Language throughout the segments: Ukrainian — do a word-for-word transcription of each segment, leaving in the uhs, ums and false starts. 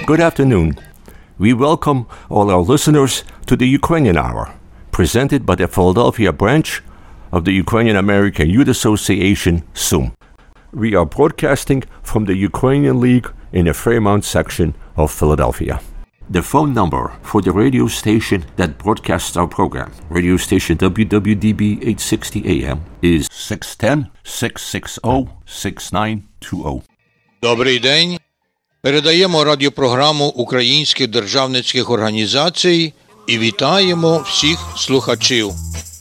good afternoon. We welcome all our listeners to the Ukrainian Hour, presented by the Philadelphia branch of the Ukrainian American Youth Association, S U M. We are broadcasting from the Ukrainian League in the Fairmount section of Philadelphia. The phone number for the radio station that broadcasts our program, radio station W W D B eight sixty A M, is six one zero, six six zero, six nine two zero. Добрий день. Передаємо радіопрограму українських державницьких організацій і вітаємо всіх слухачів.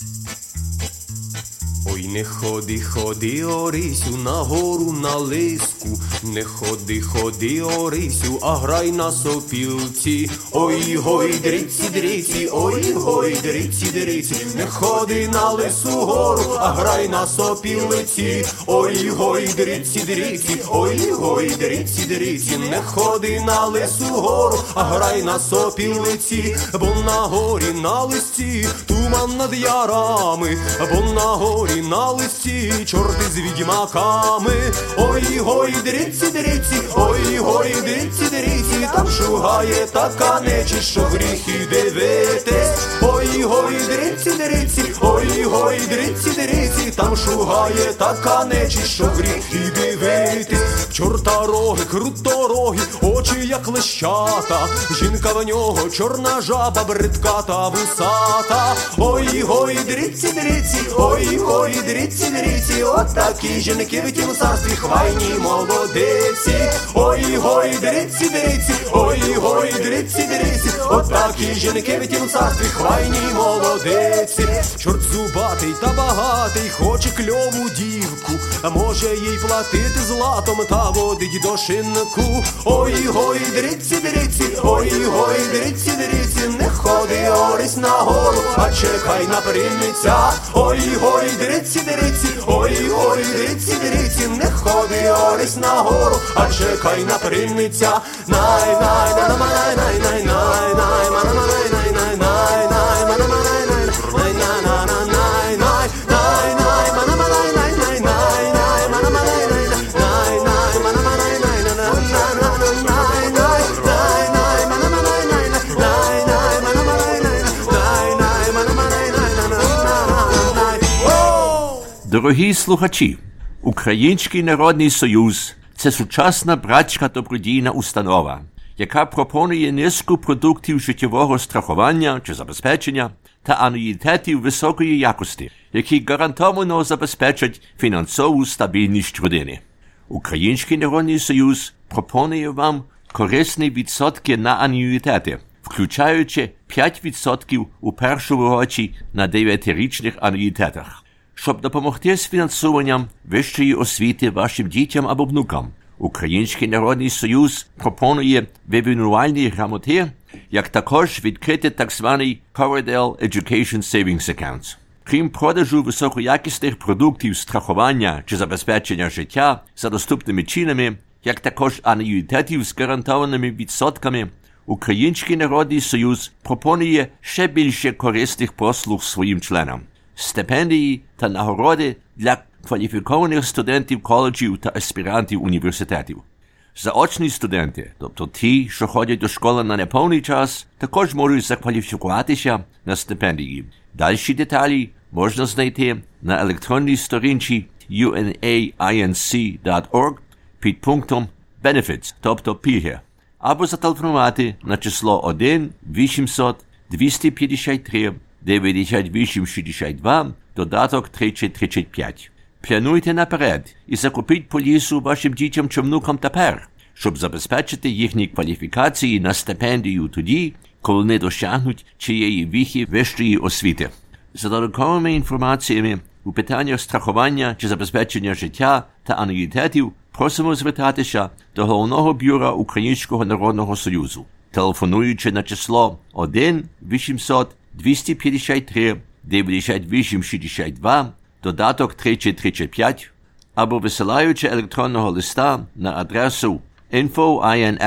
Ой, не ходи, ходи, Орисю, на гору на лиску, не ходи, ходи, Орисю, а грай на сопілці. Ой, гой, дриці, дриці, ой, гой, дриці, дриці, не ходи на лису гору, а грай на сопілці. Ой, гой, дриці, дриці, ой, гой, дриці, дриці, не ходи на лису гору, а грай на сопілці. Бо на горі на листі туман над ярами, бо на горі на листі чорти з відьмаками. Ой, гой, дриці, дриці, ой, гой, дриці, дриці, там шугає така нечість, що гріхи дивитись. Ой, гой, дриці, дриці, ой, гой, дриці, дриці, там шугає така нечість, що гріхи дивитись. В чорта роги, круторогі, очі як лещата, жінка в нього чорна жаба, бридка та вусата. Ой, гой, дриці, дриці, ой, гой, дриці, дриці, от такі жінки в тім царстві хвайні молодиці. Ой, гой, дриці, дриці, ой, гой, дриці, дриці, от такі жінки в тім царстві хвайні молодиці. Чорт зубатий та багатий хоче кльову дівку, а може їй платити златом та водить до шинку. Ой, гой, дриці, дриці, ой, гой, дриці, дриці, не ходи, Орись, на гору, а чекай на приймиця. Ой, гой, дриці, дриці, ой, ой, дриці, дриці, не ходи, Орись, на гору, а чекай на приймиця. Най, най, най, най, най, най, най, най, най, най, най, най, най, най, най, Дорогі слухачі, Український народний союз – це сучасна братська добродійна установа, яка пропонує низку продуктів життєвого страхування чи забезпечення та ануїтетів високої якості, які гарантовано забезпечать фінансову стабільність родини. Український народний союз пропонує вам корисні відсотки на ануїтети, включаючи п'ять відсотків у першому році на дев'ятирічних ануїтетах. Щоб допомогти з фінансуванням вищої освіти вашим дітям або внукам, Український народний союз пропонує вивинувальні грамоти, як також відкрити так званий Coverdell Education Savings Account. Крім продажу високоякісних продуктів страхування чи забезпечення життя за доступними цінами, як також ануїтетів з гарантованими відсотками, Український народний союз пропонує ще більше корисних послуг своїм членам. Стипендії та нагороди для кваліфікованих студентів коледжів та аспірантів університетів. Заочні студенти, тобто ті, що ходять до школи на неповний час, також можуть закваліфікуватися на стипендії. Дальші деталі можна знайти на електронній сторінці ю ен ей ай ен сі крапка орг під пунктом Benefits, тобто пільги, або зателефонувати на число один вісімсот двісті п'ятдесят три дев'яносто вісім шістдесят два, додаток тридцять тридцять п'ять. Плануйте наперед і закупіть полісу вашим дітям чи внукам тепер, щоб забезпечити їхні кваліфікації на стипендію тоді, коли не досягнуть чиєї віхи вищої освіти. За додатковими інформаціями у питаннях страхування чи забезпечення життя та ануїтетів просимо звертатися до Головного бюро Українського народного союзу, телефонуючи на число один вісімсот двісті п'ятдесят три дев'яносто вісім шістдесят два, додаток тридцять тридцять п'ять, або висилаючи електронного листа на адресу info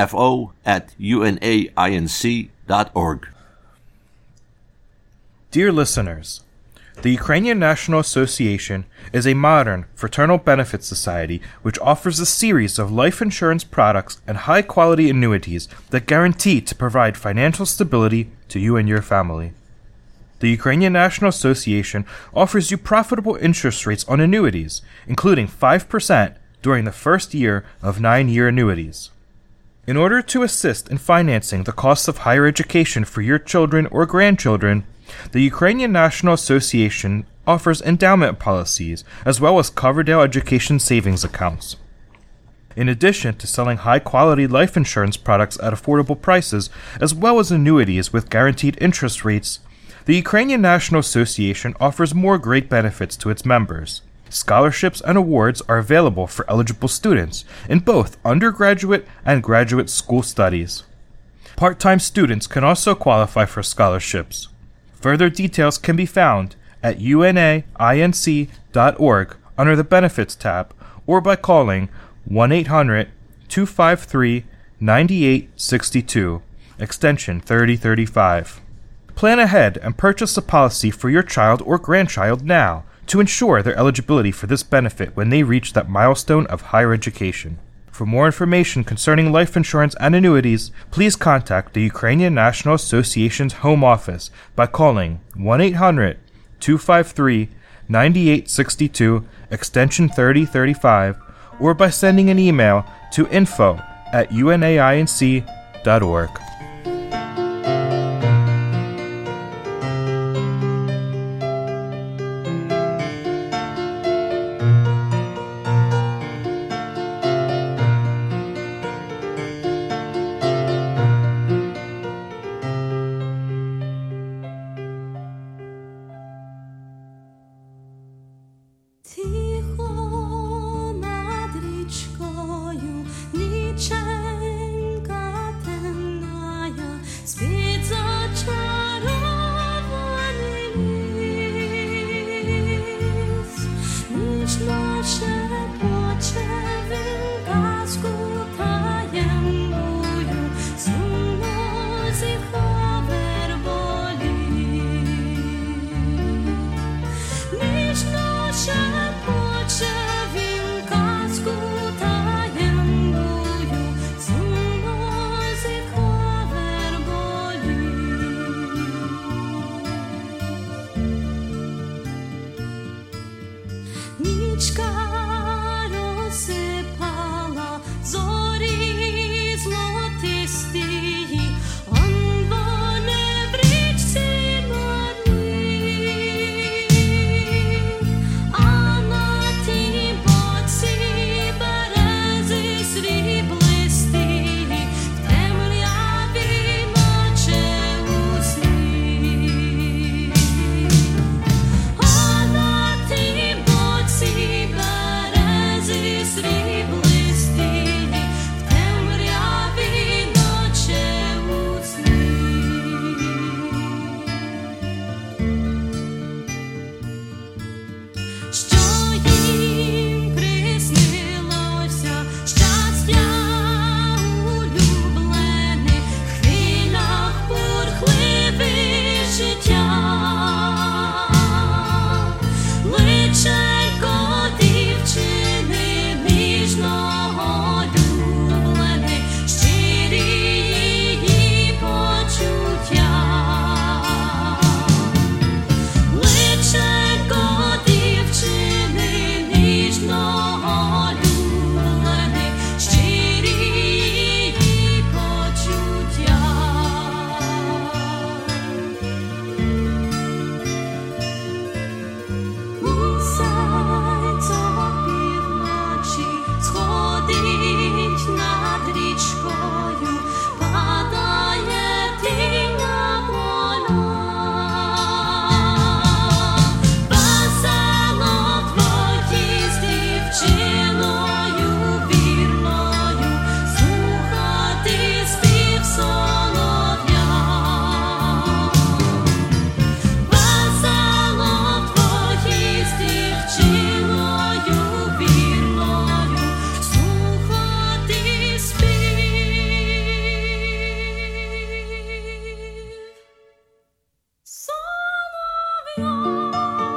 at u n a i n c dot org. Dear listeners, The Ukrainian National Association is a modern, fraternal benefit society which offers a series of life insurance products and high-quality annuities that guarantee to provide financial stability to you and your family. The Ukrainian National Association offers you profitable interest rates on annuities, including five percent during the first year of nine-year annuities. In order to assist in financing the costs of higher education for your children or grandchildren, the Ukrainian National Association offers endowment policies as well as Coverdale Education Savings Accounts. In addition to selling high-quality life insurance products at affordable prices as well as annuities with guaranteed interest rates, the Ukrainian National Association offers more great benefits to its members. Scholarships and awards are available for eligible students in both undergraduate and graduate school studies. Part-time students can also qualify for scholarships. Further details can be found at U N A I N C dot org under the Benefits tab or by calling one eight hundred two five three nine eight six two, extension thirty thirty-five. Plan ahead and purchase a policy for your child or grandchild now to ensure their eligibility for this benefit when they reach that milestone of higher education. For more information concerning life insurance and annuities, please contact the Ukrainian National Association's home office by calling one eight hundred two five three nine eight six two, extension thirty thirty-five, or by sending an email to info at U N A I N C dot org. Солов'я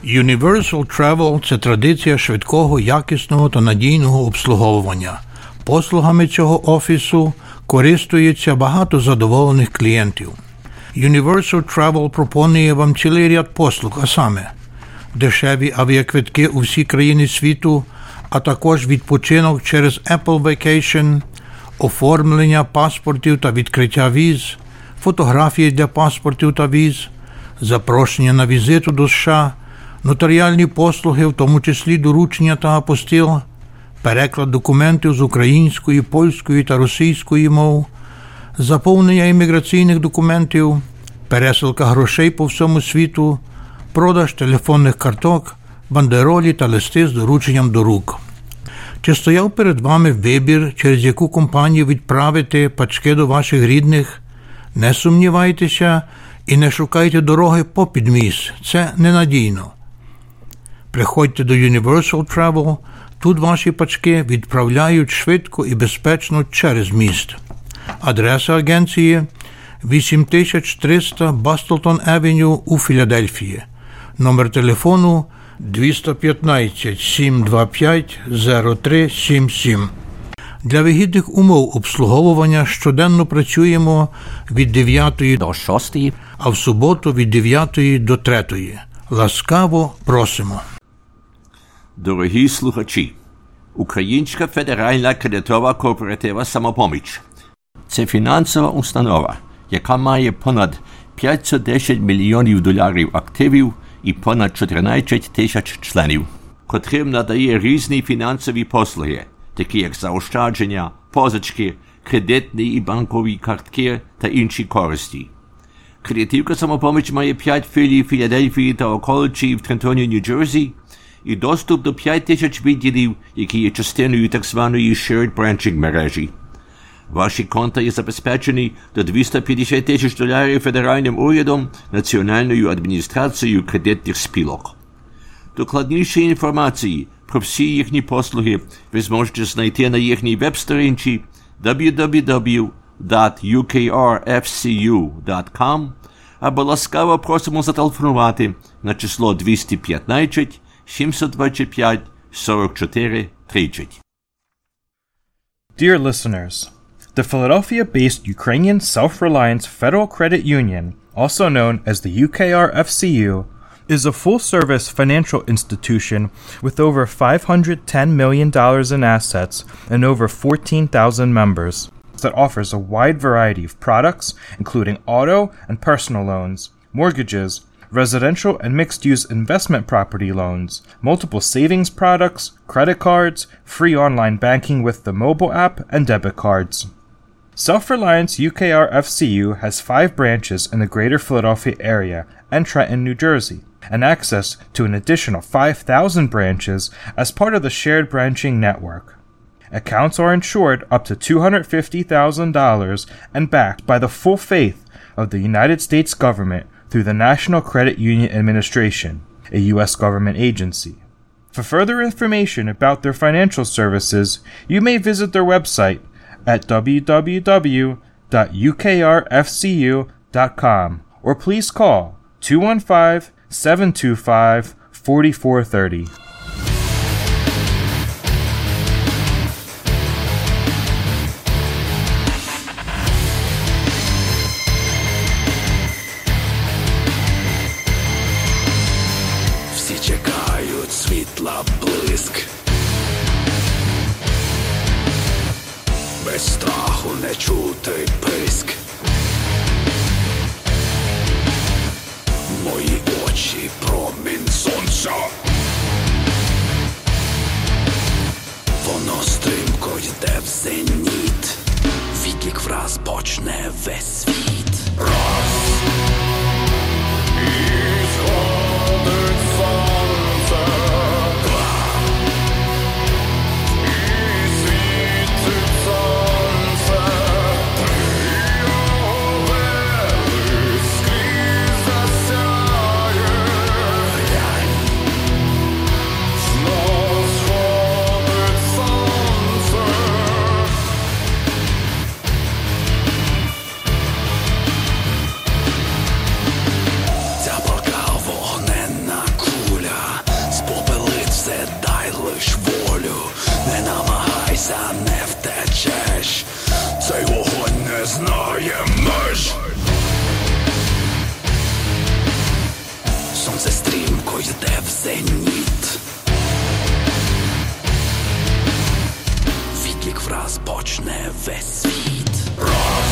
Universal Travel – це традиція швидкого, якісного та надійного обслуговування. Послугами цього офісу користуються багато задоволених клієнтів. Universal Travel пропонує вам цілий ряд послуг, а саме дешеві авіаквитки у всі країни світу, а також відпочинок через Apple Vacation, оформлення паспортів та відкриття віз, фотографії для паспортів та віз, запрошення на візиту до США, нотаріальні послуги, в тому числі доручення та апостил, переклад документів з української, польської та російської мов, заповнення імміграційних документів, пересилка грошей по всьому світу, продаж телефонних карток, бандеролі та листи з дорученням до рук. Чи стояв перед вами вибір, через яку компанію відправити пачки до ваших рідних? Не сумнівайтеся і не шукайте дороги попід міст. Це ненадійно. Приходьте до Universal Travel. Тут ваші пачки відправляють швидко і безпечно через міст. Адреса агенції – вісім тисяч триста Бастлтон Авеню у Філадельфії. Номер телефону – двісті п'ятнадцять сім двадцять п'ять зero три сім сім. Для вигідних умов обслуговування щоденно працюємо від дев'ятої до шостої, а в суботу від дев'ятої до третьої. Ласкаво просимо. Дорогі слухачі, Українська федеральна кредитова кооператива «Самопоміч» – це фінансова установа, яка має понад п'ятсот десять мільйонів доларів активів і понад чотирнадцять тисяч членів, котрим надає різні фінансові послуги, такі як заощадження, позички, кредитні і банкові картки та інші користі. Кредитівка «Самопоміч» має п'ять філій в Філадельфії та околиці в Трентоні, Нью-Джерсі, і доступ до п'ять тисяч відділів, які є частиною так званої shared branching мережі. Ваші конта є забезпечені до двісті п'ятдесят тисяч доларів федеральним урядом, Національною адміністрацією кредитних спілок. Докладніші інформації про всі їхні послуги ви зможете знайти на їхній веб-сторінці дабл-ю дабл-ю дабл-ю крапка ю кей ар еф сі ю крапка ком або ласкаво просимо зателефонувати на число двісті п'ятнадцять сімсот двадцять п'ять сорок чотири тридцять. Dear listeners, the Philadelphia-based Ukrainian Self-Reliance Federal Credit Union, also known as the U K R F C U, is a full-service financial institution with over five hundred ten million dollars in assets and over fourteen thousand members that offers a wide variety of products, including auto and personal loans, mortgages, residential and mixed-use investment property loans, multiple savings products, credit cards, free online banking with the mobile app, and debit cards. Self-Reliance U K R F C U has five branches in the greater Philadelphia area and Trenton, New Jersey, and access to an additional five thousand branches as part of the shared branching network. Accounts are insured up to two hundred fifty thousand dollars and backed by the full faith of the United States government through the National Credit Union Administration, a U S government agency. For further information about their financial services, you may visit their website at w w w dot u k r f c u dot com or please call two one five, seven two five, four four three zero. Світла блиск, без страху не чути писк. Мої очі промінь сонця, воно стрімко йде в зеніт, відлік враз почне весь світ. Раз і сходить сонце, почне весь світ. Раз.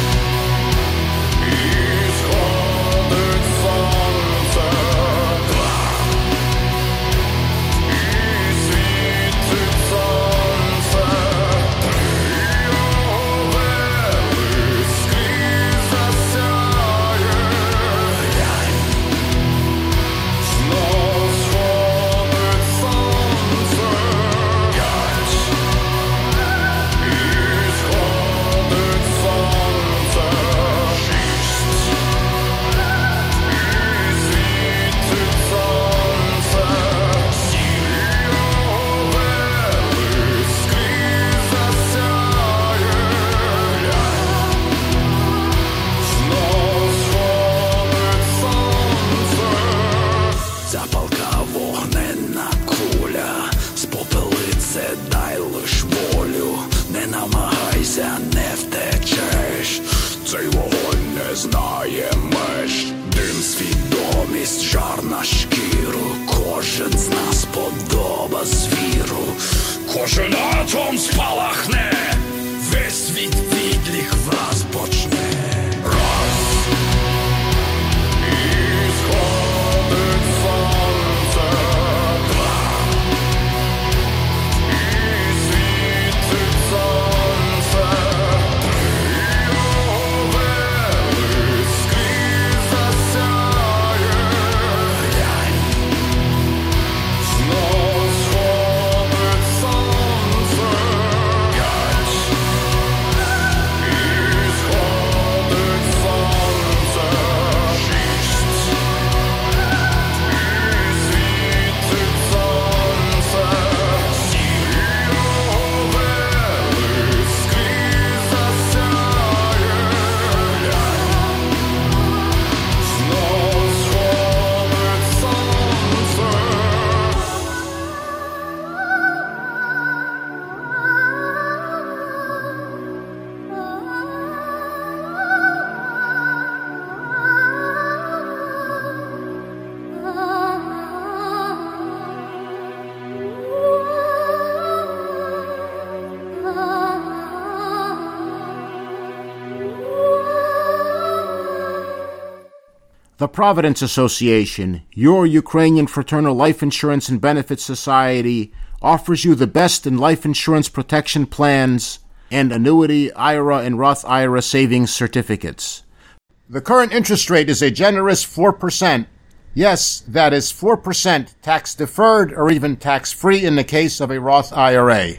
Не втечеш, цей вогонь не знає меж. Дим, свідомість, жар на шкіру. Кожен з нас подоба звіру. Кожен атом спалахне, весь світ відлік враз почне. Раз. І сходить сонце. Два. І світить сонце. The Providence Association, your Ukrainian Fraternal Life Insurance and Benefits Society, offers you the best in life insurance protection plans and annuity, I R A, and Roth I R A savings certificates. The current interest rate is a generous four percent. Yes, that is four percent tax-deferred or even tax-free in the case of a Roth I R A.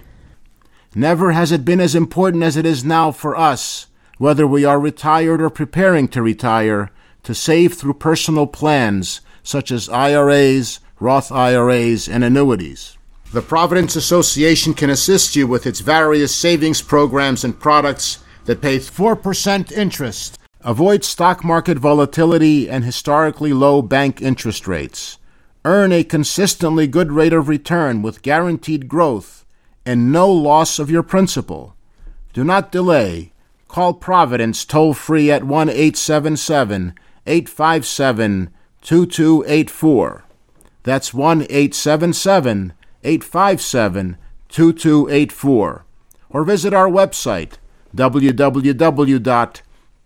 Never has it been as important as it is now for us, whether we are retired or preparing to retire, to save through personal plans such as I R As, Roth I R As, and annuities. The Providence Association can assist you with its various savings programs and products that pay four percent interest, avoid stock market volatility and historically low bank interest rates, earn a consistently good rate of return with guaranteed growth, and no loss of your principal. Do not delay. Call Providence toll-free at one eight seven seven, eight five seven, two two eight four. That's one eight seven seven, eight five seven, two two eight four. Or visit our website, w w w dot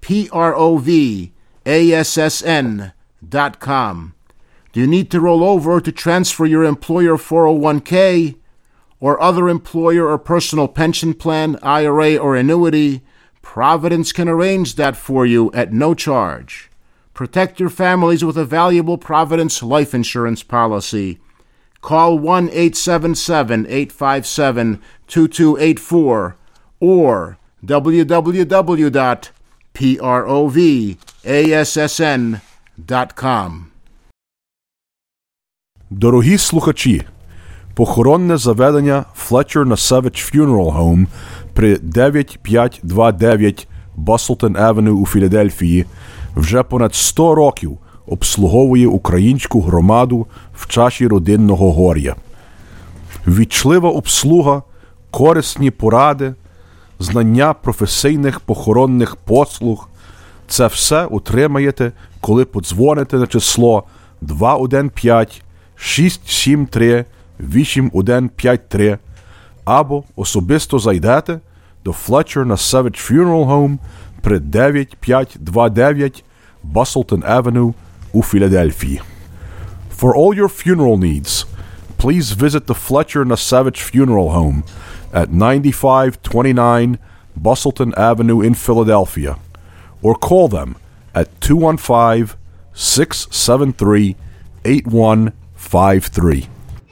provassn dot com. Do you need to roll over or to transfer your employer four oh one k or other employer or personal pension plan, I R A, or annuity? Providence can arrange that for you at no charge. Protect your families with a valuable Providence life insurance policy. Call one eight seven seven, eight five seven, two two eight four or w w w dot provassn dot com. Дорогі слухачі, похоронне заведення Fletcher Nasevich Funeral Home при дев'ять п'ять два дев'ять Баслтон Авеню у Філадельфії вже понад сто років обслуговує українську громаду в часі родинного горя. Ввічлива обслуга, корисні поради, знання професійних похоронних послуг – це все отримаєте, коли подзвоните на число два один п'ять, шість сім три, вісім один п'ять три або особисто зайдете до the Fletcher Nasevich Funeral Home при дев'ять п'ять два дев'ять Bustleton Avenue у Филадельфії. For all your funeral needs, please visit the Fletcher Nasevich Funeral Home at ninety-five twenty-nine Bustleton Avenue in Philadelphia, or call them at two one five, six seven three, eight one five three.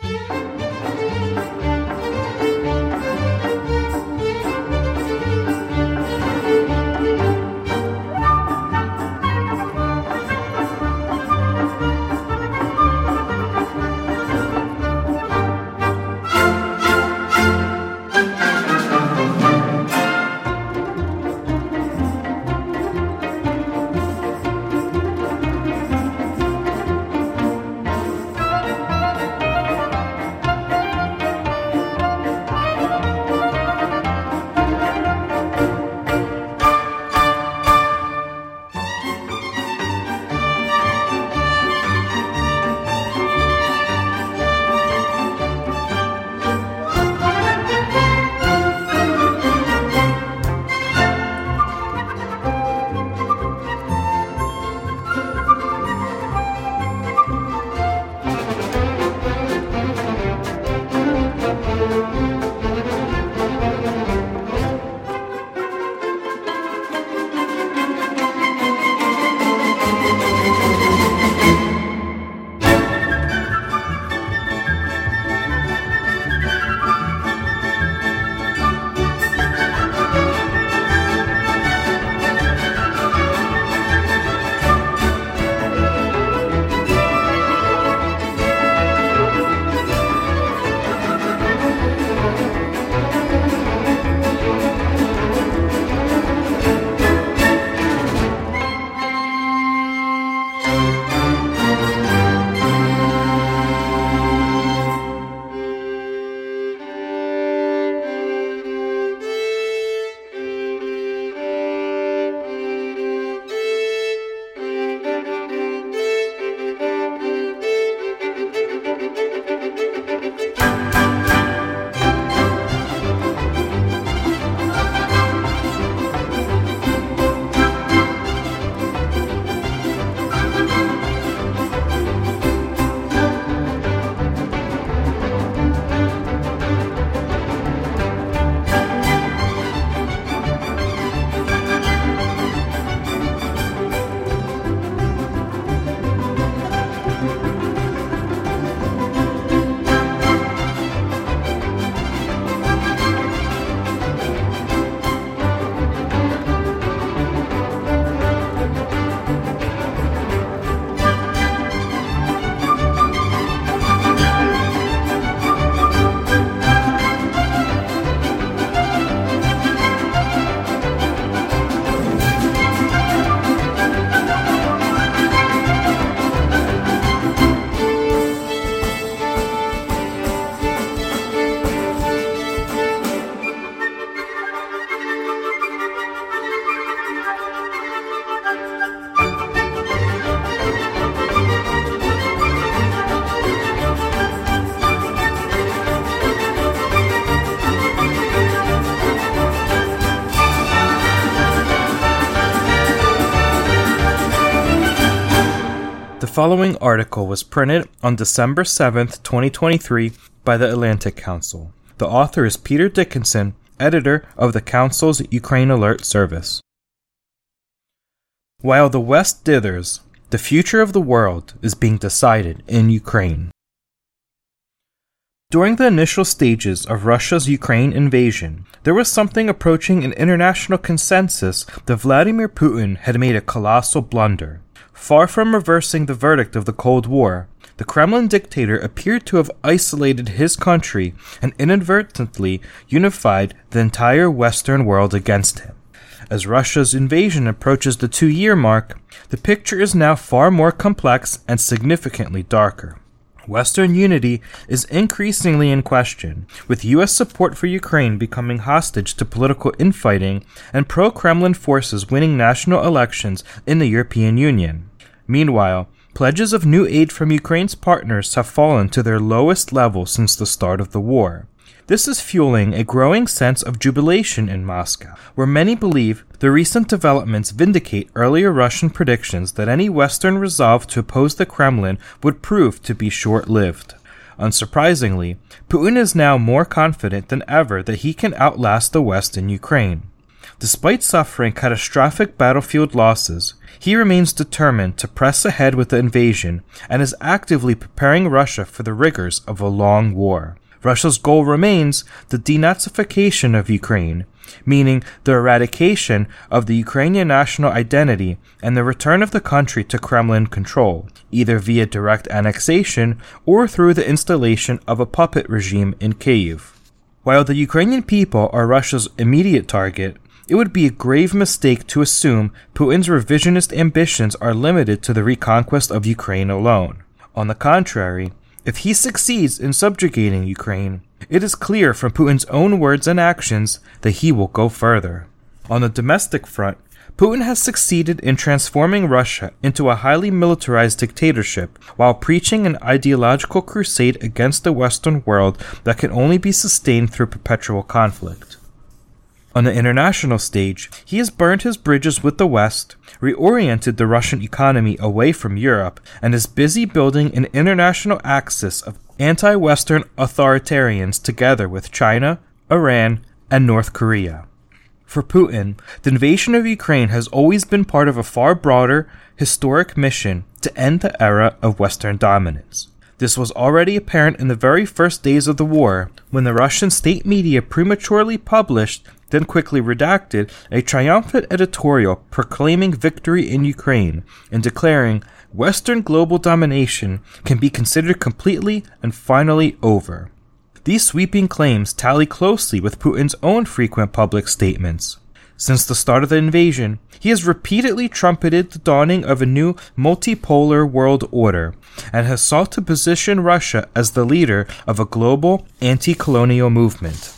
The following article was printed on December seventh, twenty twenty-three by the Atlantic Council. The author is Peter Dickinson, editor of the Council's Ukraine Alert Service. While the West dithers, the future of the world is being decided in Ukraine. During the initial stages of Russia's Ukraine invasion, there was something approaching an international consensus that Vladimir Putin had made a colossal blunder. Far from reversing the verdict of the Cold War, the Kremlin dictator appeared to have isolated his country and inadvertently unified the entire Western world against him. As Russia's invasion approaches the two-year mark, the picture is now far more complex and significantly darker. Western unity is increasingly in question, with U S support for Ukraine becoming hostage to political infighting and pro-Kremlin forces winning national elections in the European Union. Meanwhile, pledges of new aid from Ukraine's partners have fallen to their lowest level since the start of the war. This is fueling a growing sense of jubilation in Moscow, where many believe the recent developments vindicate earlier Russian predictions that any Western resolve to oppose the Kremlin would prove to be short-lived. Unsurprisingly, Putin is now more confident than ever that he can outlast the West in Ukraine. Despite suffering catastrophic battlefield losses, he remains determined to press ahead with the invasion and is actively preparing Russia for the rigors of a long war. Russia's goal remains the denazification of Ukraine, meaning the eradication of the Ukrainian national identity and the return of the country to Kremlin control, either via direct annexation or through the installation of a puppet regime in Kyiv. While the Ukrainian people are Russia's immediate target, it would be a grave mistake to assume Putin's revisionist ambitions are limited to the reconquest of Ukraine alone. On the contrary, if he succeeds in subjugating Ukraine, it is clear from Putin's own words and actions that he will go further. On the domestic front, Putin has succeeded in transforming Russia into a highly militarized dictatorship while preaching an ideological crusade against the Western world that can only be sustained through perpetual conflict. On the international stage, he has burned his bridges with the West, reoriented the Russian economy away from Europe, and is busy building an international axis of anti-Western authoritarians together with China, Iran, and North Korea. For Putin, the invasion of Ukraine has always been part of a far broader, historic mission to end the era of Western dominance. This was already apparent in the very first days of the war, when the Russian state media prematurely published, then quickly redacted, a triumphant editorial proclaiming victory in Ukraine and declaring Western global domination can be considered completely and finally over. These sweeping claims tally closely with Putin's own frequent public statements. Since the start of the invasion, he has repeatedly trumpeted the dawning of a new multipolar world order and has sought to position Russia as the leader of a global anti-colonial movement.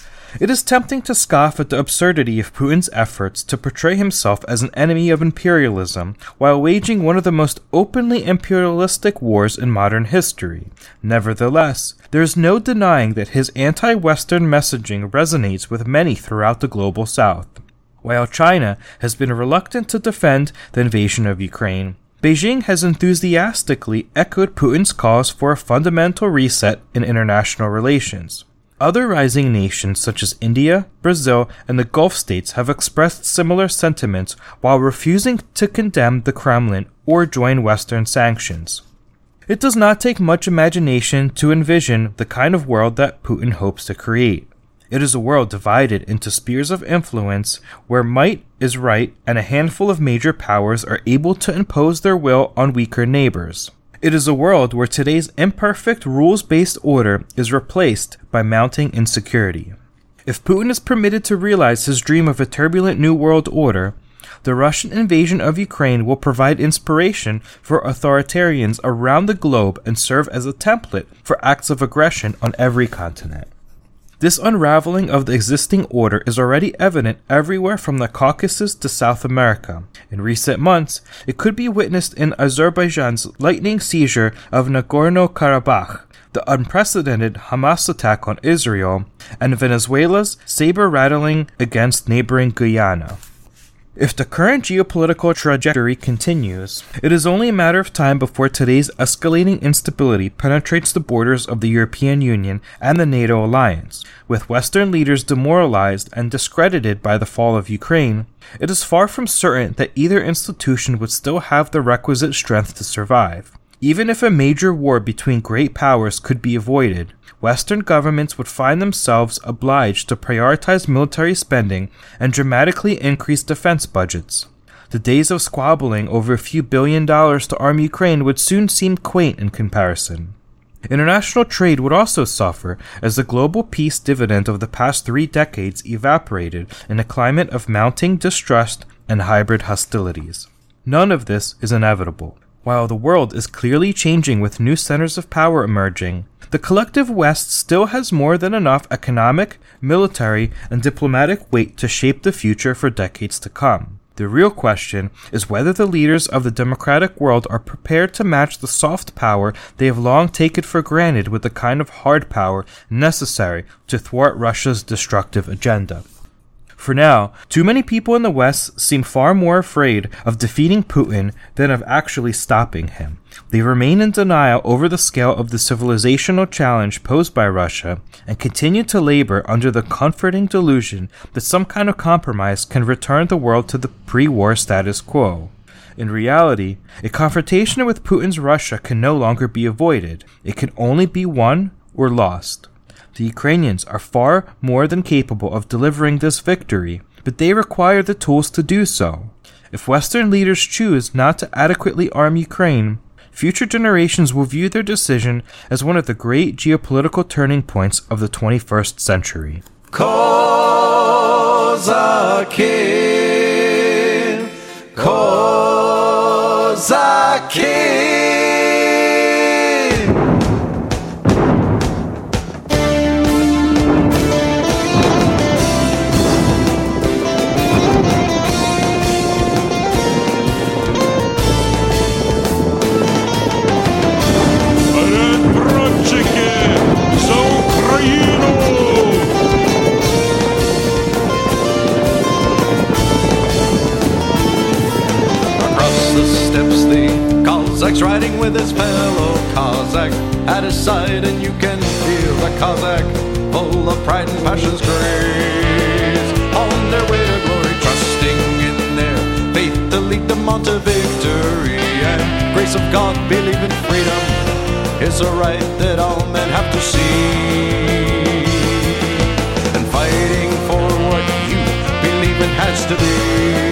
It is tempting to scoff at the absurdity of Putin's efforts to portray himself as an enemy of imperialism while waging one of the most openly imperialistic wars in modern history. Nevertheless, there is no denying that his anti-Western messaging resonates with many throughout the global South. While China has been reluctant to defend the invasion of Ukraine, Beijing has enthusiastically echoed Putin's calls for a fundamental reset in international relations. Other rising nations such as India, Brazil, and the Gulf states have expressed similar sentiments while refusing to condemn the Kremlin or join Western sanctions. It does not take much imagination to envision the kind of world that Putin hopes to create. It is a world divided into spheres of influence where might is right and a handful of major powers are able to impose their will on weaker neighbors. It is a world where today's imperfect rules-based order is replaced by mounting insecurity. If Putin is permitted to realize his dream of a turbulent new world order, the Russian invasion of Ukraine will provide inspiration for authoritarians around the globe and serve as a template for acts of aggression on every continent. This unraveling of the existing order is already evident everywhere from the Caucasus to South America. In recent months, it could be witnessed in Azerbaijan's lightning seizure of Nagorno-Karabakh, the unprecedented Hamas attack on Israel, and Venezuela's saber-rattling against neighboring Guyana. If the current geopolitical trajectory continues, it is only a matter of time before today's escalating instability penetrates the borders of the European Union and the NATO alliance. With Western leaders demoralized and discredited by the fall of Ukraine, it is far from certain that either institution would still have the requisite strength to survive. Even if a major war between great powers could be avoided, Western governments would find themselves obliged to prioritize military spending and dramatically increase defense budgets. The days of squabbling over a few billion dollars to arm Ukraine would soon seem quaint in comparison. International trade would also suffer as the global peace dividend of the past three decades evaporated in a climate of mounting distrust and hybrid hostilities. None of this is inevitable. While the world is clearly changing with new centers of power emerging, the collective West still has more than enough economic, military, and diplomatic weight to shape the future for decades to come. The real question is whether the leaders of the democratic world are prepared to match the soft power they have long taken for granted with the kind of hard power necessary to thwart Russia's destructive agenda. For now, too many people in the West seem far more afraid of defeating Putin than of actually stopping him. They remain in denial over the scale of the civilizational challenge posed by Russia and continue to labor under the comforting delusion that some kind of compromise can return the world to the pre-war status quo. In reality, a confrontation with Putin's Russia can no longer be avoided. It can only be won or lost. The Ukrainians are far more than capable of delivering this victory, but they require the tools to do so. If Western leaders choose not to adequately arm Ukraine, future generations will view their decision as one of the great geopolitical turning points of the twenty-first century. Kozakin, Kozakin. Kozak's riding with his fellow Cossack at his side, and you can feel the Cossack full of pride and passion's grace, on their way to glory, trusting in their faith to lead them on to victory. And grace of God, believe in freedom is a right that all men have to see, and fighting for what you believe in has to be.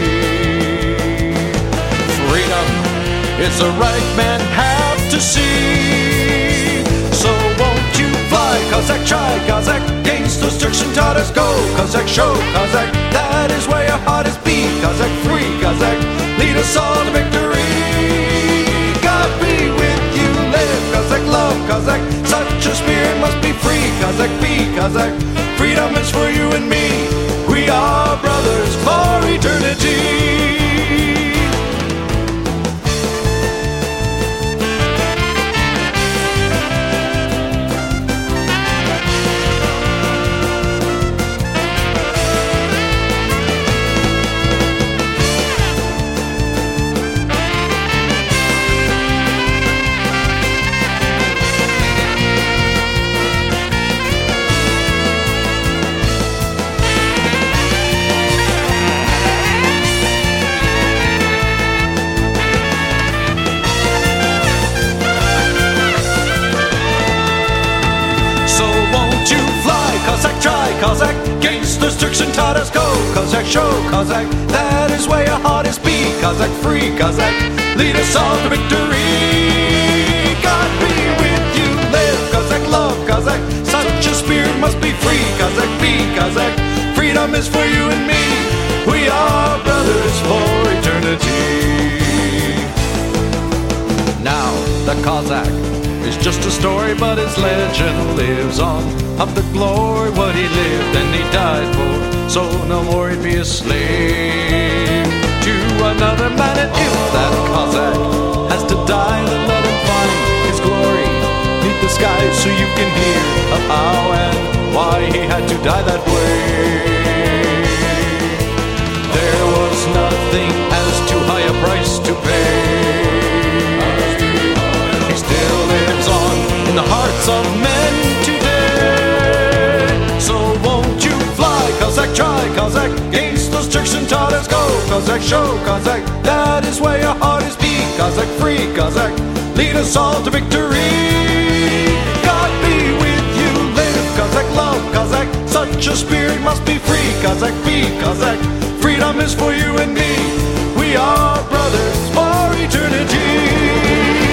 Freedom, it's a right men have to see. So won't you fly, Cossack, try, Cossack, against those Turks and Tatars go, Cossack, show, Cossack, that is where your heart is beat, Cossack, free, Cossack, lead us all to victory. God be with you, live, Cossack, love, Cossack, such a spirit must be free, Cossack, be, Cossack, freedom is for you and me, we are brothers for eternity. Cossack, try, Cossack, against those Turks and Tatars go, Cossack, show, Cossack, that is where your heart is beat, Cossack, free, Cossack, lead us all to victory. God be with you, live, Cossack, love, Cossack, such a spirit must be free, Cossack, be, Cossack, freedom is for you and me, we are brothers for eternity. Now the Cossack is just a story, but his legend lives on, of the glory what he lived and he died for, so no more he'd be a slave to another man. And if that Cossack has to die, then let him find his glory beneath the sky, so you can hear of how and why he had to die that way. There was nothing as too high a price to pay. In the hearts of men today. So won't you fly, Cossack, try, Cossack, against those Turks and Tatars go, Cossack, show, Cossack, that is where your heart is beat, Cossack, free, Cossack, lead us all to victory. God be with you, live, Cossack, love, Cossack, such a spirit must be free, Cossack, be, Cossack, freedom is for you and me, we are brothers for eternity.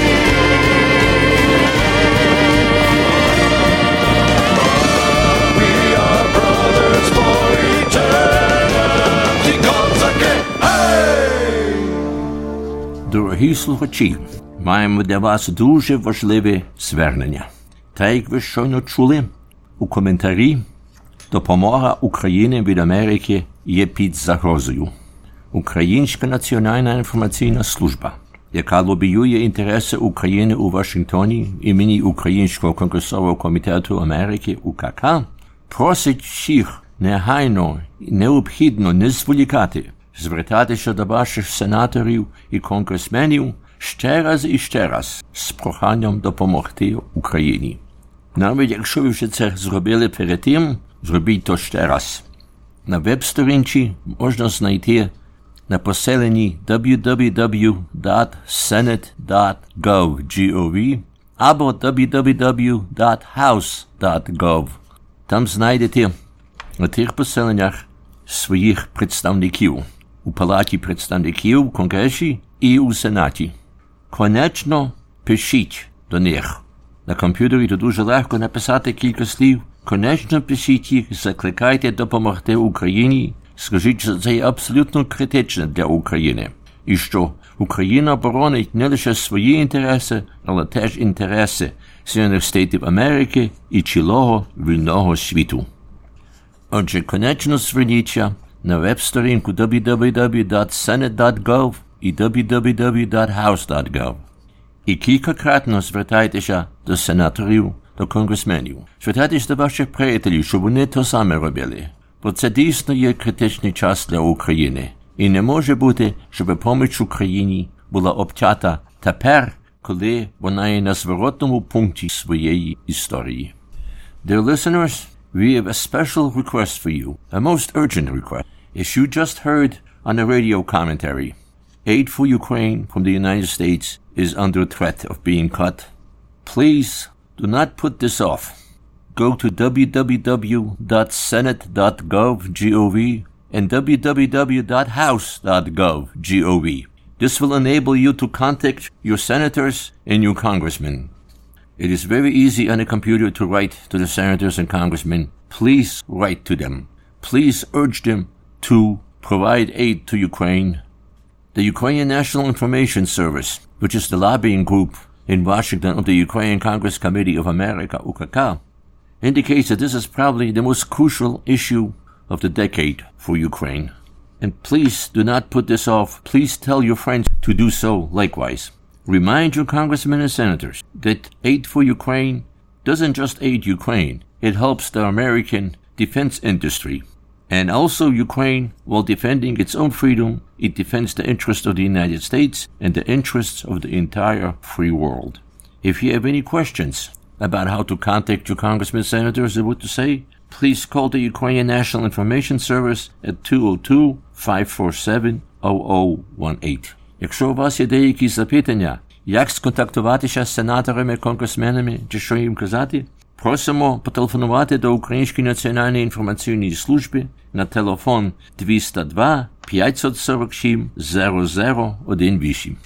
Дорогі слухачі, маємо для вас дуже важливе звернення. Та як ви щойно чули у коментарі, допомога України від Америки є під загрозою. Українська національна інформаційна служба, яка лобіює інтереси України у Вашингтоні імені Українського конгресового комітету Америки У К К, просить всіх негайно і необхідно не зволікати, звертатися до ваших сенаторів і конгресменів ще раз і ще раз з проханням допомогти Україні. Навіть якщо ви вже це зробили перед тим, зробіть то ще раз. На веб-сторінці можна знайти на поселенні дабл ю дабл ю дабл ю крапка сенат крапка гов або дабл ю дабл ю дабл ю крапка хаус крапка гов. Там знайдете на тих поселеннях своїх представників у Палаті представників, в Конгресі і у Сенаті. Конечно, пишіть до них. На комп'ютері то дуже легко написати кілька слів. Конечно, пишіть їх, закликайте допомогти Україні. Скажіть, що це є абсолютно критично для України. І що Україна боронить не лише свої інтереси, але теж інтереси Сполучених Штатів Америки і цілого вільного світу. Отже, конечно, зверніться на веб-сторінку дабл ю дабл ю дабл ю крапка сенат крапка гов і дабл ю дабл ю дабл ю крапка хаус крапка гов. І кількакратно звертайтеся до сенаторів, до конгресменів. Звертайтеся до ваших приятелів, щоб вони то саме робили. Бо це дійсно є критичний час для України. І не може бути, щоб поміч Україні була обтята тепер, коли вона є на зворотному пункті своєї історії. Dear listeners, we have a special request for you, a most urgent request. As you just heard on the radio commentary, aid for Ukraine from the United States is under threat of being cut. Please do not put this off. Go to w w w dot senate dot gov and w w w dot house dot gov. This will enable you to contact your senators and your congressmen. It is very easy on a computer to write to the senators and congressmen. Please write to them. Please urge them to provide aid to Ukraine. The Ukrainian National Information Service, which is the lobbying group in Washington of the Ukrainian Congress Committee of America, U K K, indicates that this is probably the most crucial issue of the decade for Ukraine. And please do not put this off. Please tell your friends to do so likewise. Remind your congressmen and senators that aid for Ukraine doesn't just aid Ukraine. It helps the American defense industry. And also Ukraine, while defending its own freedom, it defends the interests of the United States and the interests of the entire free world. If you have any questions about how to contact your congressmen and senators and what to say, please call the Ukrainian National Information Service at two oh two, five four seven, oh oh one eight. Якщо у вас є деякі запитання, як сконтактуватися з сенаторами, конгресменами, чи що їм казати, просимо потелефонувати до Української національної інформаційної служби на телефон двісті два, п'ятсот сорок сім, зero zero one eight.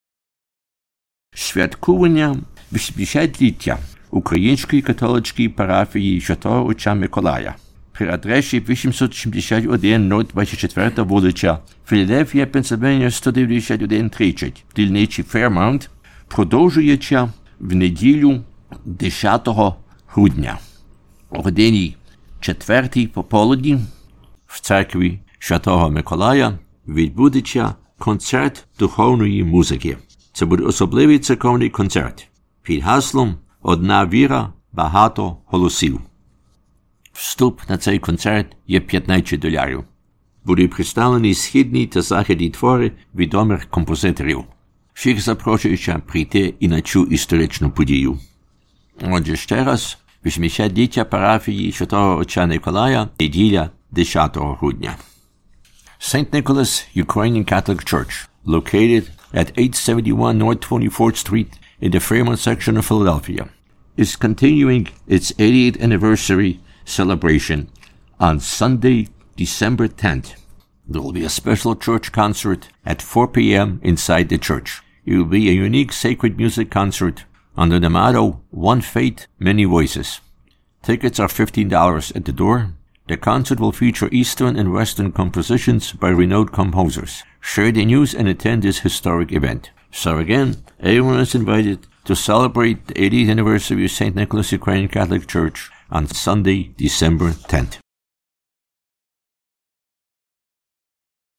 Святкування вісімдесятиліття Української католицької парафії Святого Отця Миколая при адресі вісімсот сімдесят один ноль двадцять четверта вулиця, Філадельфія, Пенсильванія сто дев'яносто один тридцять, в дільниці Фермаунт, продовжується в неділю десятого грудня. О годині четвертій пополудні в церкві Святого Миколая відбудеться концерт духовної музики. Це буде особливий церковний концерт під гаслом «Одна віра, багато голосів». Вступ на цей концерт є п'ятнадцять доларів. Буде представлені східні та західні твори відомих композиторів. Всіх запрошується прийти і на цю історичну подію. Отже, ще раз, вісімдесятиліття парафії Святого Отця Миколая, неділя десятого грудня. Saint Nicholas Ukrainian Catholic Church, located at eight seventy-one North twenty-fourth Street in the Fremont section of Philadelphia, is continuing its eightieth anniversary celebration on Sunday, December tenth. There will be a special church concert at four p.m. inside the church. It will be a unique sacred music concert under the motto, One Faith, Many Voices. Tickets are fifteen dollars at the door. The concert will feature Eastern and Western compositions by renowned composers. Share the news and attend this historic event. So again, everyone is invited to celebrate the eightieth anniversary of Saint Nicholas Ukrainian Catholic Church on Sunday, December tenth.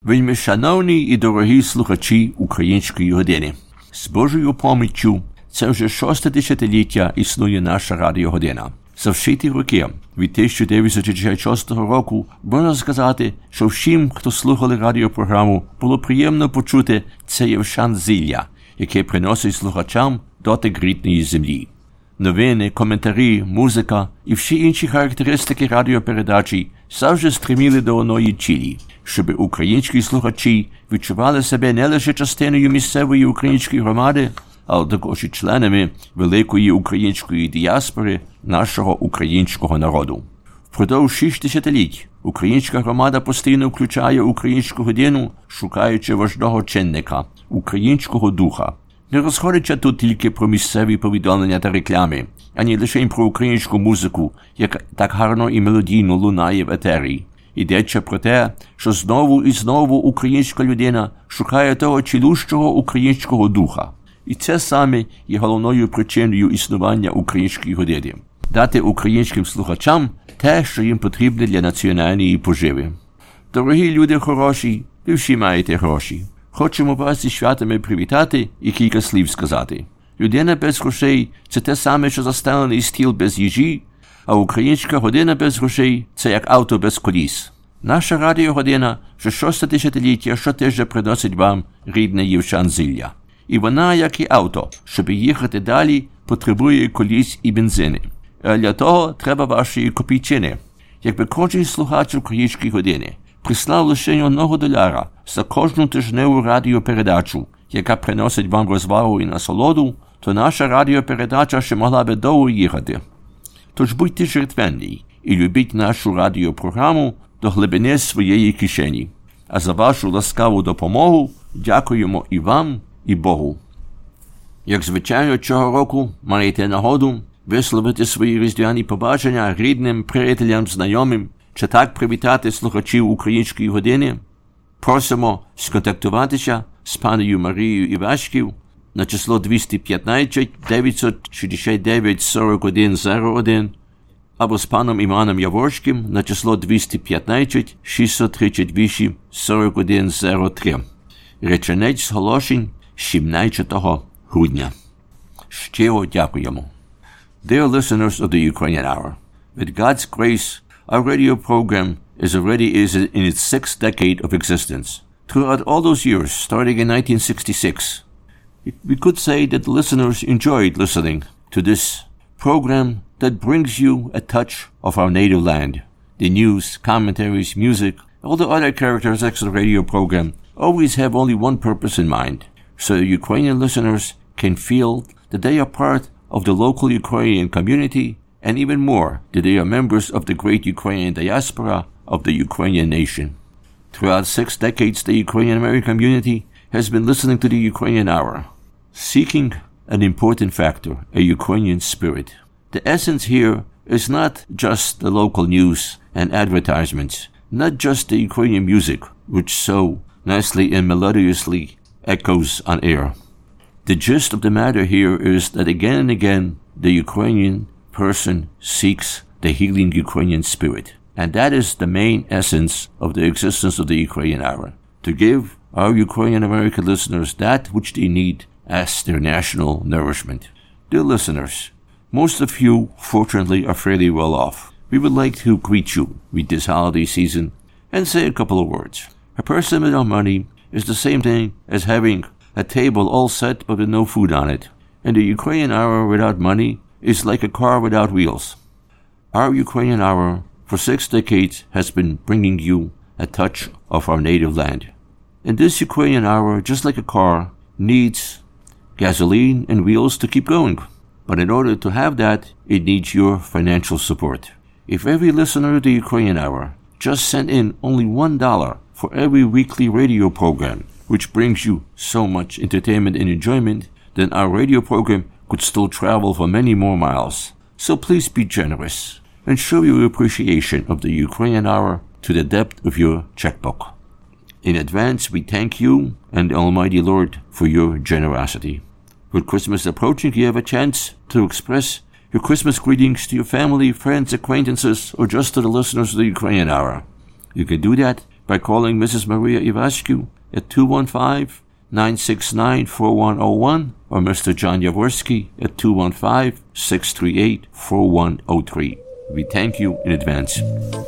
Вельми шановні і дорогі слухачі Української години, з Божою поміччю це вже шосте десятиліття існує наша радіогодина. За всі ті роки, від тисяча дев'ятсот шістдесят шостого року, можна сказати, що всім, хто слухали радіопрограму, було приємно почути це євшан зілля, яке приносить слухачам дотик рідної землі. Новини, коментарі, музика і всі інші характеристики радіопередачі завжди стреміли до одної цілі, щоб українські слухачі відчували себе не лише частиною місцевої української громади, але також і членами великої української діаспори нашого українського народу. Впродовж шість десятиліть українська громада постійно включає українську годину, шукаючи важного чинника – українського духа. Не розходиться тут тільки про місцеві повідомлення та реклами, ані лише про українську музику, яка так гарно і мелодійно лунає в етері. Йдеться про те, що знову і знову українська людина шукає того цілющого українського духа. І це саме є головною причиною існування української години – дати українським слухачам те, що їм потрібне для національної поживи. Дорогі люди хороші, ви всі маєте гроші. Хочемо вас зі святами привітати і кілька слів сказати. Людина без грошей – це те саме, що застелений стіл без їжі, а українська година без грошей – це як авто без коліс. Наша радіогодина вже шосте десятиліття щотижня приносить вам рідне євшан зілля. І вона, як і авто, щоб їхати далі, потребує коліс і бензини. А для того треба вашої копійчини. Якби кожен слухач української години прислав лише одного доляра за кожну тижневу радіопередачу, яка приносить вам розвагу і насолоду, то наша радіопередача ще могла би довго їхати. Тож будьте жертвенні і любіть нашу радіопрограму до глибини своєї кишені. А за вашу ласкаву допомогу дякуємо і вам, і Богу. Як звичайно, цього року маєте нагоду висловити свої різдвяні побажання рідним, приятелям, знайомим, чи так привітати слухачів української години, просимо сконтактуватися з паною Марією Івашків на число двісті п'ятнадцять дев'ятсот шістдесят дев'ять сорок один сорок один або з паном Іваном Яворським на число двісті п'ятнадцять шістсот тридцять вісім сорок один сорок три. Реченець зголошень сімнадцятого грудня. Щиро дякуємо. Dear listeners of the Ukrainian Hour, with God's grace, our radio program is already is in its sixth decade of existence. Throughout all those years, starting in nineteen sixty-six, we could say that the listeners enjoyed listening to this program that brings you a touch of our native land. The news, commentaries, music, all the other characteristics of the radio program always have only one purpose in mind, so Ukrainian listeners can feel that they are part of the local Ukrainian community, and even more, that they are members of the great Ukrainian diaspora of the Ukrainian nation. Throughout six decades, the Ukrainian American community has been listening to the Ukrainian Hour, seeking an important factor, a Ukrainian spirit. The essence here is not just the local news and advertisements, not just the Ukrainian music, which so nicely and melodiously echoes on air. The gist of the matter here is that again and again, the Ukrainian person seeks the healing Ukrainian spirit. And that is the main essence of the existence of the Ukrainian Hour, to give our Ukrainian American listeners that which they need as their national nourishment. Dear listeners, most of you, fortunately, are fairly well off. We would like to greet you with this holiday season and say a couple of words. A person without money is the same thing as having a table all set but with no food on it. And the Ukrainian Hour without money is like a car without wheels. Our Ukrainian Hour for six decades has been bringing you a touch of our native land. And this Ukrainian Hour, just like a car, needs gasoline and wheels to keep going. But in order to have that, it needs your financial support. If every listener of the Ukrainian Hour just sent in only one dollar for every weekly radio program, which brings you so much entertainment and enjoyment, then our radio program could still travel for many more miles. So please be generous and show your appreciation of the Ukrainian Hour to the depth of your checkbook. In advance, we thank you and the Almighty Lord for your generosity. With Christmas approaching, you have a chance to express your Christmas greetings to your family, friends, acquaintances, or just to the listeners of the Ukrainian Hour. You can do that by calling Missus Maria Ivashku at two one five, nine six nine, four one zero one or Mister John Yaworsky at two one five, six three eight, four one zero three. We thank you in advance.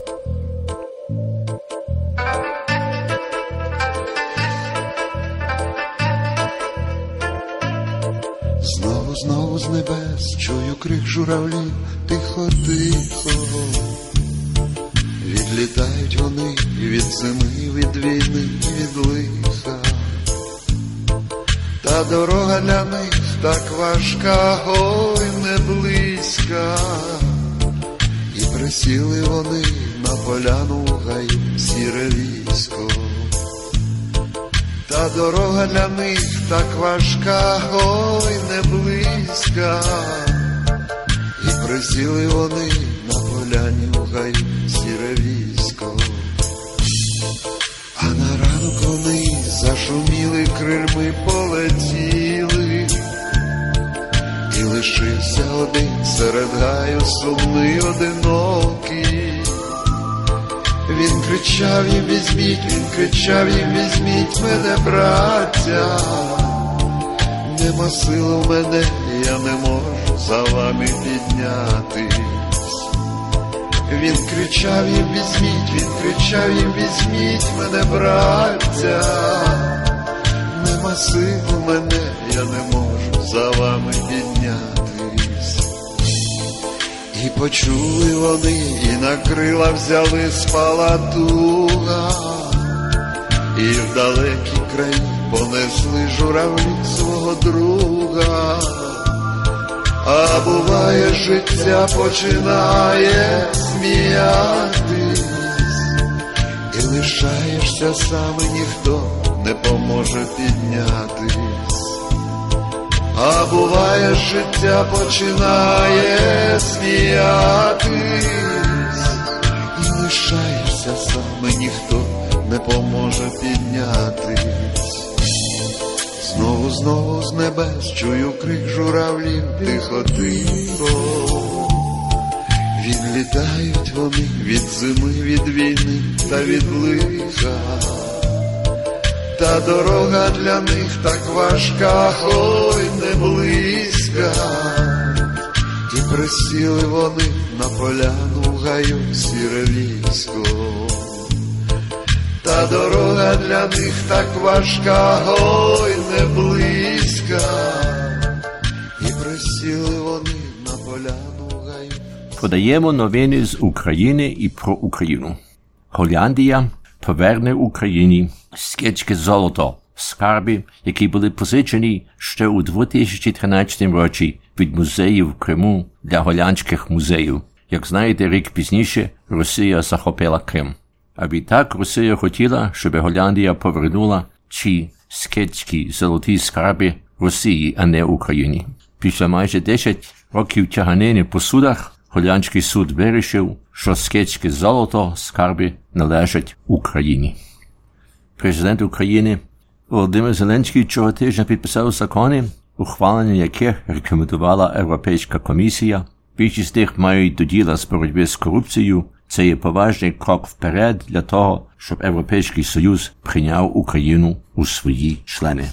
Знову, знову з небес чую крик журавлів, тихо-тихо. Відлітають вони від зими, від війни, від лиха. Та дорога для них так важка, ой, не близька. І присіли вони на поляну в гаю, сіре військо. Та дорога для них так важка, ой, не близька. І присіли вони на поляні в гаю, сіре військо. А на ранок вони зашуміли, крильми полетіли. І лишився один серед гаю, сумний, одинокий. Він кричав їм: візьміть, він кричав їм: візьміть мене, браття. Нема сил у мене, я не можу за вами піднятись. Він кричав їм: візьміть, він кричав їм: візьміть мене, браття. Нема сил у мене, я не можу за вами піднятись. І почули вони, і на крила взяли, спала туга. І в далекі краї понесли журавлі свого друга. А буває, життя починає сміятись, і лишаєшся сам, і ніхто не поможе піднятись. А буває, життя починає сміятись, і лишаєшся сам, і ніхто не поможе піднятись. Знову, знову з небес чую крик журавлів, тихо-тихо. Відлітають вони від зими, від війни та від лиха. Та дорога для них так важка, ой, не близька. І присіли вони на поляну в гаю, сіре військо. Та дорога для них так важка, ой, не близька. І присіли вони на поляну в гаю. Подаємо новини з України і про Україну. Голландія поверне Україні скетчки золото, скарби, які були позичені ще у дві тисячі тринадцятому році від музеїв в Криму для голландських музеїв. Як знаєте, рік пізніше Росія захопила Крим. А відтак Росія хотіла, щоб Голландія повернула ці скетчки золоті скарби Росії, а не Україні. Після майже десять років тяганини по судах голландський суд вирішив, що скетчки золото скарби належать Україні. Президент України Володимир Зеленський цього тижня підписав закони, ухвалення яких рекомендувала Європейська комісія. Більшість з них мають до діла з боротьби з корупцією. Це є поважний крок вперед для того, щоб Європейський Союз прийняв Україну у свої члени.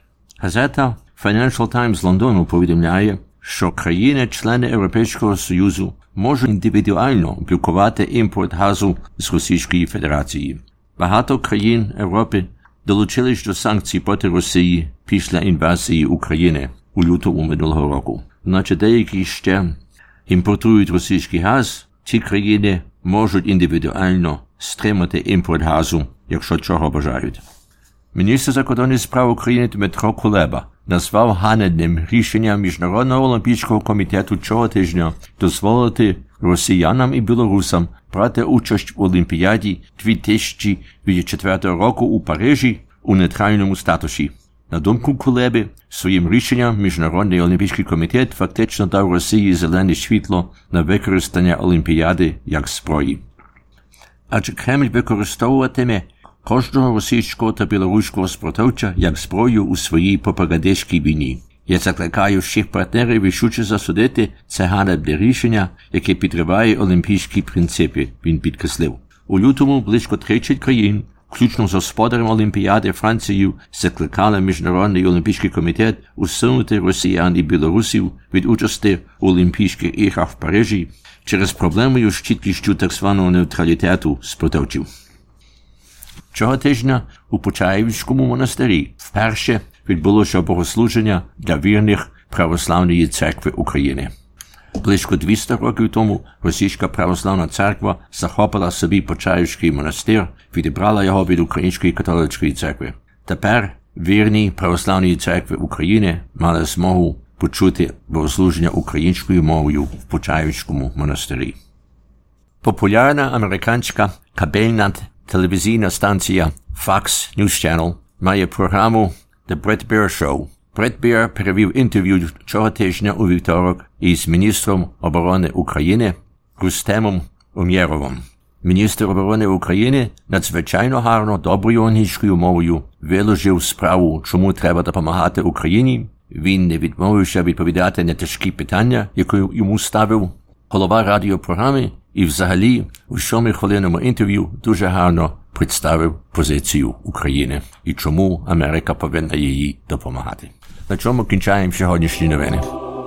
Газета Financial Times Лондону повідомляє, що країни-члени Європейського Союзу можуть індивідуально блокувати імпорт газу з Російської Федерації. Багато країн Європи долучились до санкцій проти Росії після інвазії України у лютому минулого року. Наче деякі ще імпортують російський газ, ці країни можуть індивідуально стримати імпорт газу, якщо цього бажають. Міністр закордонних справ України Дмитро Кулеба назвав ганебним рішення Міжнародного олімпійського комітету цього тижня дозволити росіянам і білорусам брати участь в Олімпіаді дві тисячі двадцять четвертого року у Парижі у нейтральному статусі. На думку Кулеби, своїм рішенням Міжнародний олімпійський комітет фактично дав Росії зелене світло на використання Олімпіади як зброї. Адже Кремль використовуватиме кожного російського та білоруського спортовця як зброю у своїй пропагандистській війні. Я закликаю всіх партнерів рішуче засудити це ганебне рішення, яке підриває олімпійські принципи, він підкреслив. У лютому близько тридцять країн включно з господарем Олімпіади Францією, закликали Міжнародний олімпійський комітет усунути росіян і білорусів від участі у Олімпійських іграх в Парижі через проблемою з чіткістю так званого нейтралітету спортовців. Цього тижня у Почаївському монастирі вперше відбулося богослуження для вірних Православної церкви України. Близько двісті років тому Російська Православна церква захопила собі Почаївський монастир, відібрала його від Української католицької церкви. Тепер вірні Православної церкви України мали змогу почути богослуження українською мовою в Почаївському монастирі. Популярна американська кабельна телевізійна станція Fox News Channel має програму The Bret Baier Show. Бред Бєр перевів інтерв'ю цього тижня у вівторок із міністром оборони України Рустемом Умєровим. Міністр оборони України надзвичайно гарно, доброю англійською мовою виложив справу, чому треба допомагати Україні. Він не відмовився відповідати на тяжкі питання, які йому ставив голова радіопрограми, і взагалі у сьомихвилинному інтерв'ю дуже гарно представив позицію України і чому Америка повинна їй допомагати. На чому кінчаємо сьогоднішні новини.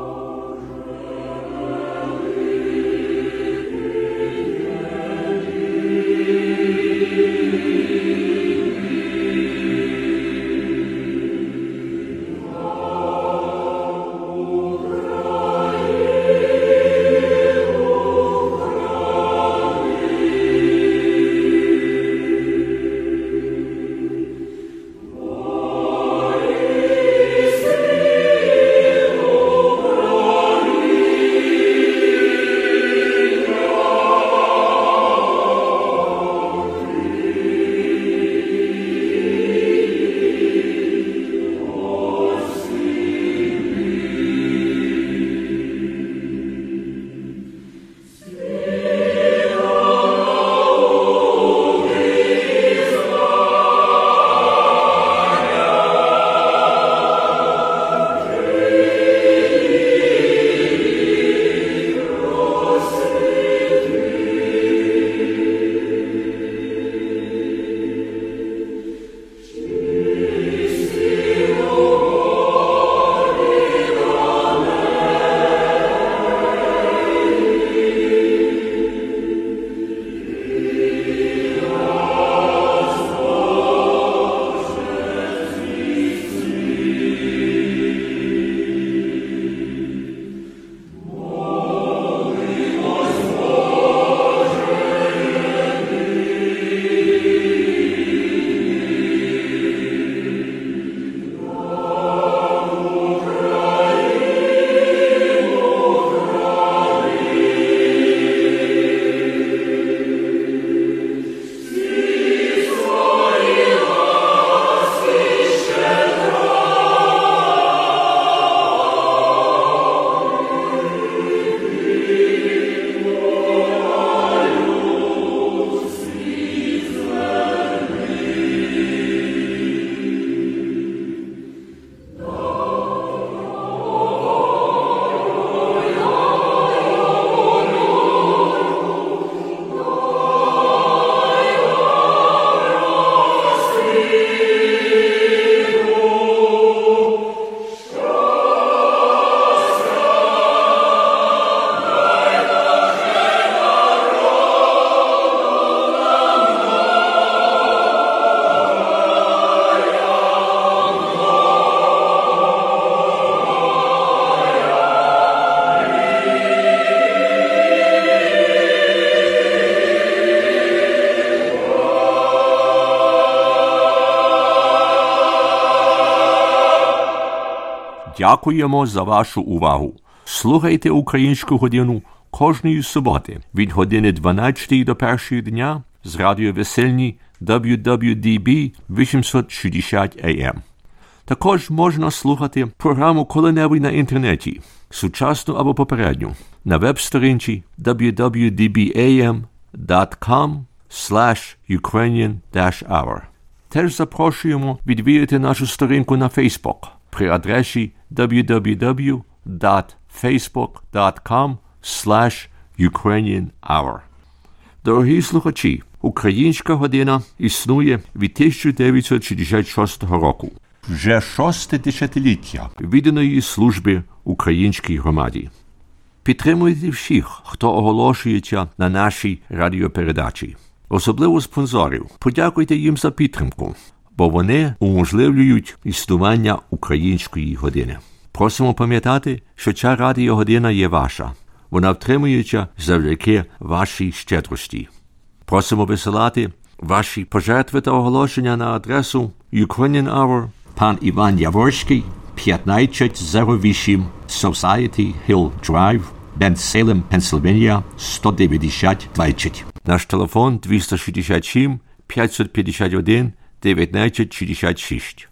Дякуємо за вашу увагу. Слухайте Українську годину кожної суботи від години дванадцятої до першої дня з радіо Весельні дабл ю дабл ю ді бі вісімсот шістдесят ей ем. Також можна слухати програму коли-небудь на інтернеті, сучасну або попередню, на веб-сторінці дабл ю дабл ю ді бі ей ем крапка ком слеш юкрейніан авер. Теж запрошуємо відвідати нашу сторінку на Facebook при адресі дабл ю дабл ю дабл ю крапка фейсбук крапка ком слеш юкрейніан авер. Дорогі слухачі, Українська година існує від тисяча дев'ятсот шістдесят шостого року. Вже шосте десятиліття відданої служби українській громаді. Підтримуйте всіх, хто оголошується на нашій радіопередачі. Особливо спонсорів. Подякуйте їм за підтримку, бо вони уможливлюють існування української години. Просимо пам'ятати, що ця радіогодина є ваша. Вона втримується завдяки вашій щедрості. Просимо висилати ваші пожертви та оголошення на адресу Ukrainian Hour, пан Іван Яворський, п'ятнадцять сто вісім Society Hill Drive, Бенсалем, Пенсильванія, сто дев'яносто двадцять. Наш телефон двісті шістдесят сім п'ятсот п'ятдесят один дев'ятнадцять шістдесят шість.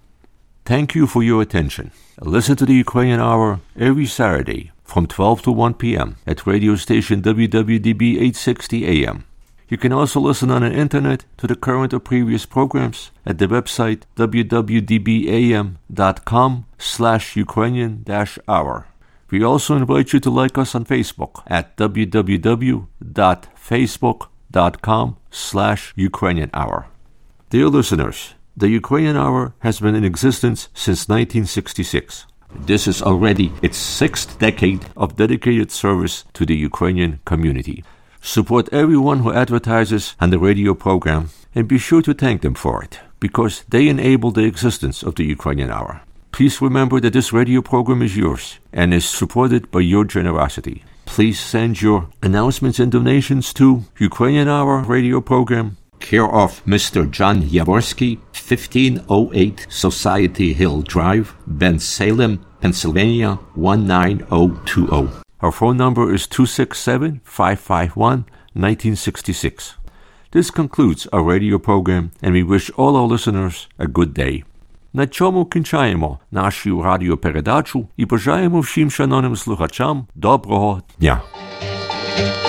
Thank you for your attention. Listen to the Ukrainian Hour every Saturday from twelve to one p.m. at radio station W W D B eight sixty A M. You can also listen on the internet to the current or previous programs at the website w w d b a m dot com slash Ukrainian dash hour. We also invite you to like us on Facebook at w w w dot facebook dot com slash Ukrainian hour. Dear listeners, the Ukrainian Hour has been in existence since nineteen sixty-six. This is already its sixth decade of dedicated service to the Ukrainian community. Support everyone who advertises on the radio program and be sure to thank them for it, because they enable the existence of the Ukrainian Hour. Please remember that this radio program is yours and is supported by your generosity. Please send your announcements and donations to Ukrainian Hour radio program, care of Mister John Yaworsky, fifteen oh eight Society Hill Drive, Bensalem, Pennsylvania, one nine oh two oh. Our phone number is two six seven, five five one, one nine six six. This concludes our radio program, and we wish all our listeners a good day. На цьому кінчаємо нашу радіопередачу і бажаємо всім шановним слухачам доброго дня.